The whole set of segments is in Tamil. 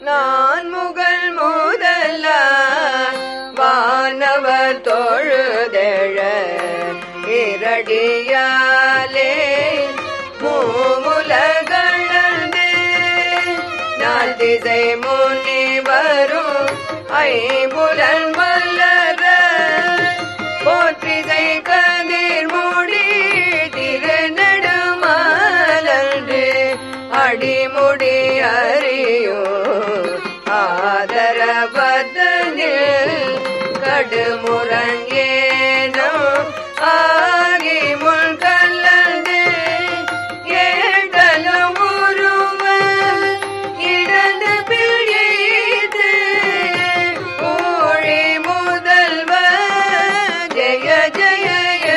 நான் முகல் முதல வானவர் தொழுதெழ இரடியாலே மூமுலகளந்து நாள் திசை முன்னி வரும் ஐம்புலன் மலர போற்றிசை கதிர் மூடி திருநெடுமாலன்று அடிமுடி அறியோ ஆதரவதனில் கடுமுரண் ஏனோ ஆகி முள் கலந்து ஏடலும் உருவ இடந்து பிழைத்து ஊழி முதல்வ ஜெய ஜெய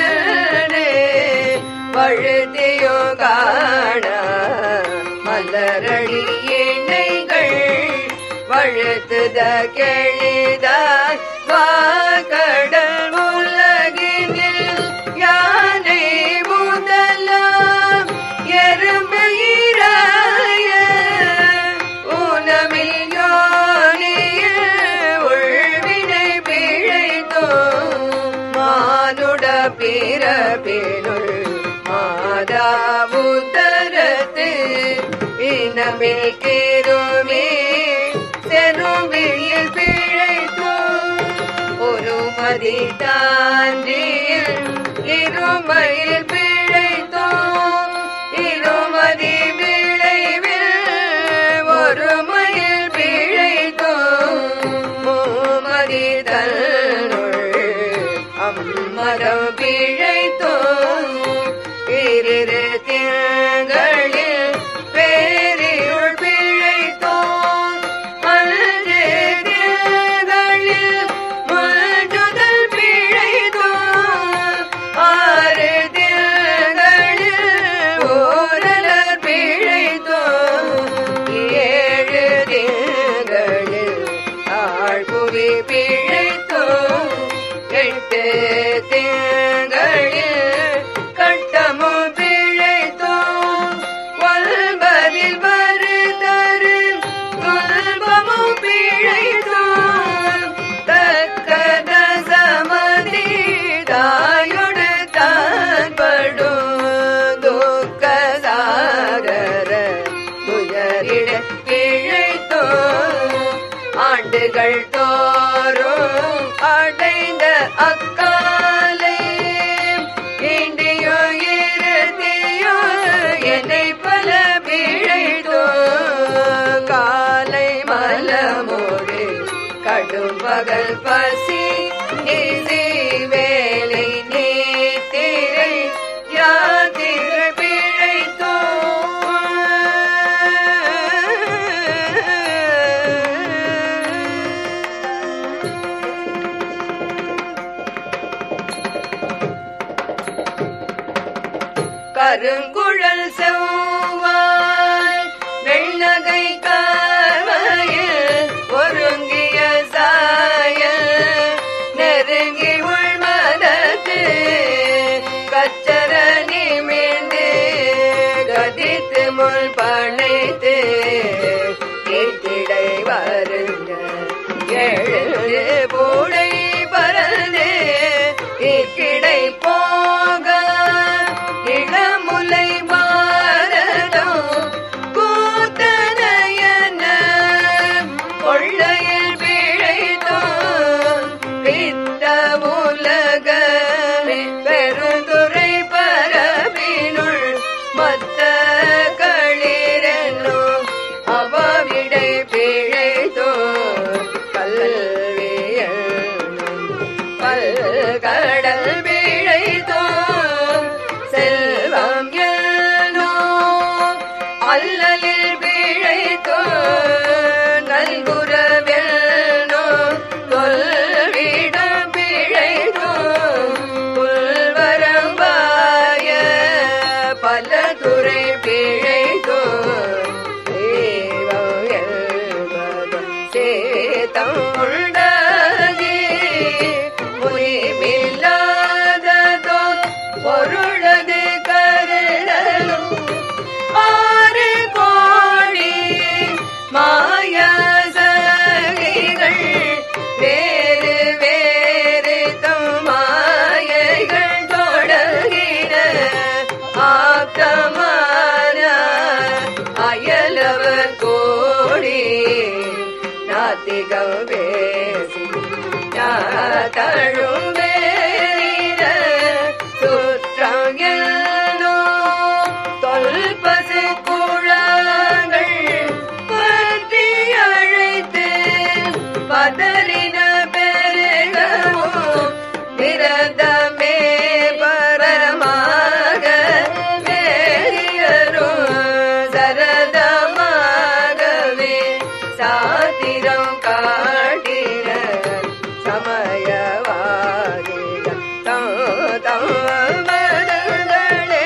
வழுதியோ காண மலரடி இணைகள் வழுத்துத கெளிதாய் வாக்கடல் உலகினில் யானை முதலாம் எறும்பு இராய ஊனமில் யோனியில் உள்வினை பிழைத்தோ மானுட பிறப்பினுள் மாதாவுதரத்து இனமில் கிருமி செருவில் பிழைத்தோ ஒரு மதி தாண்டியில் இருமையில் பிழைத்தோ இருமதி விளைவில் ஒரு மயில் பிழைத்தோ மூமதி தன்னுள் அம்மரம் பிழைத்தோ இரு திங்களில் பேரியுள் பிழைத்தோ அன்று திங்களில் முழுதுதல் பிழைத்தோ ஆறு திங்களில் ஓரலர் பிழைத்தோ ஏழு திங்களில் ஆழ்புவி பிழைத்தோ எட்டு திங்களில் கட்டமோ பிழைத்தோ ஒன்பதில் வருதரு துன்பமோ பிழைத்தோ தக்க தசமதி தாயோடு தான் படும் துக்க சாகர துயரிட பிழைத்தோ ஆண்டுகள் தோறும் அடைந்த அக்காலை இண்டியோ இருதியோ என்னை பல பிழைத்தோ காலை மலமோடு கடும் பகல் பசி நிதி வேலை நீத்திரை யாத்திரை பிழைத்தோ கருங்குழல் செவ்வாய் வெள்ளகை கார்வையில் ஒருங்கிய சாயல் நெருங்கி உள்மதத்து கச்சர நிமிழ்ந்து கதித்து முள் பனைத்து கீழ்த்திடை வருங்க எழுந்து பூடை பறந்து இக்கிடை போக இளமுலை பாரதம் கூத்தனையன கொள்ளையில் பிழைத்தோ பித்த உலக பெருந்துரை பரவினுள் மத்த களிரனோ அவவிடை பிழைத்தோ கல்வியனும் பல்கடல் பிழைத்தோ செல்வம் ஏனோ அல்லலில் பிழைத்தோ நல்குரவெல்னோ தொல்விடம் பிழைத்தோ புல்வரம்பாய பல துறை பிழைத்தோ சேதம் உண்டாகி முனிவில்லாததோ பொருளது கருடலும் 6 கோடி மாய சாத்திகம் பேசி தழும்பேறின சுற்றம் என்னோ தொல்பசு குழாங்கள் பற்றி அழைத்து பதறின பெருகவும் விரதமே பரமாக வேறியரும் சரதமாகவே சாத்திரம் காட்டின சமயவாதிகள் தமதங்களே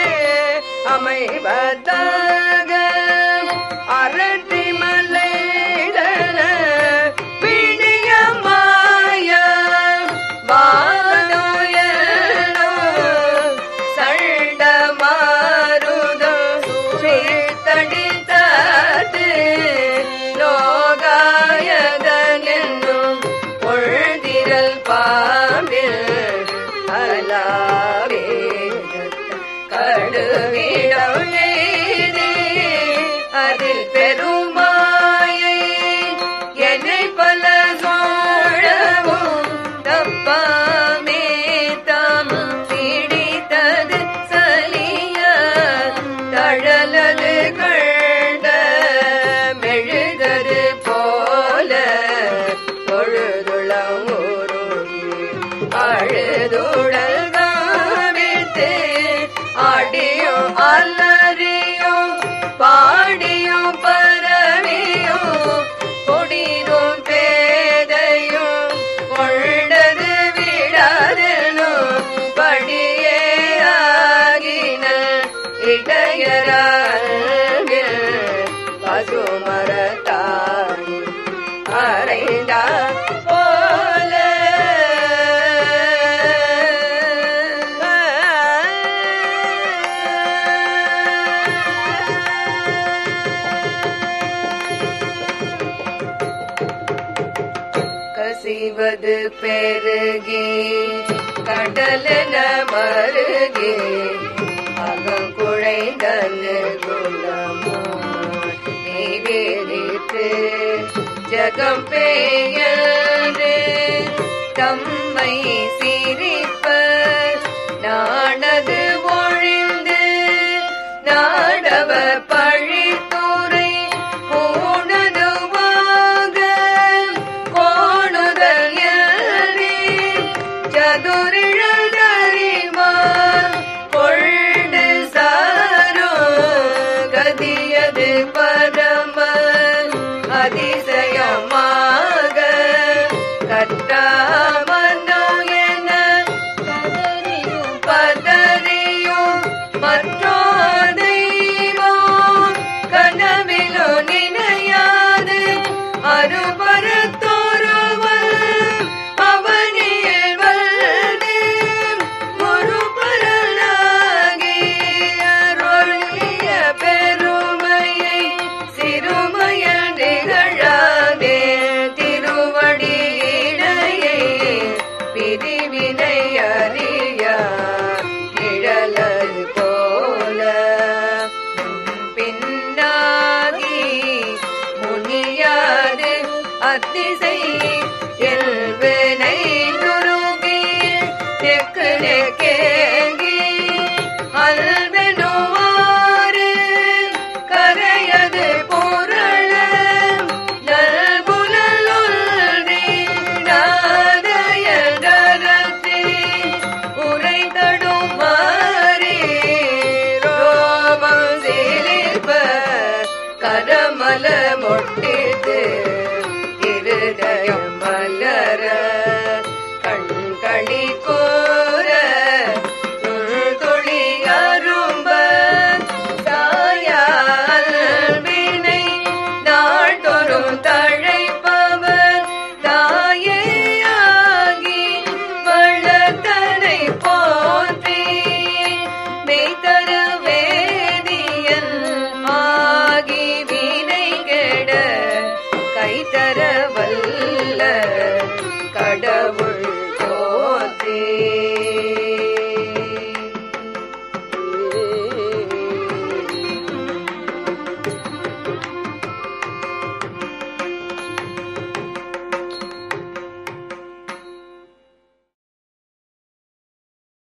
அமைவதாக அரட்டி மலைதன பிணியமாய வானுயனோ சண்டமாருதம் சுழித்தடித்தது லோகாயதனென்னும் பொழுதிரல் பாம்பில் அலாவே கடுவிடம் எய்தி அதில் பெருமாயை என்னை பல சோழவும் தப்பாமே தாம் பிடித்தது சலிய தழலது கண்ட மெழுகரு போல பொழுதுளம் உருகி அழுதுடல் காவித்து ஆடியும் அலறியும் பாடியும் பரவியும் கொடிரும் பேதையும் கொண்டது விடாதனும் படியே ஆகின இடையராகில் பசுமரத்தாணி அறைந்தா போல கசிவது பெருகி கடலென மருகி அகங்குழைந்தனு குலமோ நீ விரித்து ஜகம் பெயர்ந்து தம்மை சிரிப்ப நாணது ஒழிந்து நாடவ பழித்துறை பூணதுவாக கோணுதல் எல்றி சதுரிழல் தரிமா கொண்டு சாரோ கதியது பரம அதிசயமாக கற்றாமனோ என பதறியும் மற்றோ தெய்வம் கனவிலோ நினையாது அருபரத்தோருவல் அவனியில் வந்து குருபரனாகி அருளிய பெருமையை சிறுமையில் நிகழாதே திருவடியினையை பிரிவினை அறியா நிழலது போல பின்னாகி முனியாது அத்திசை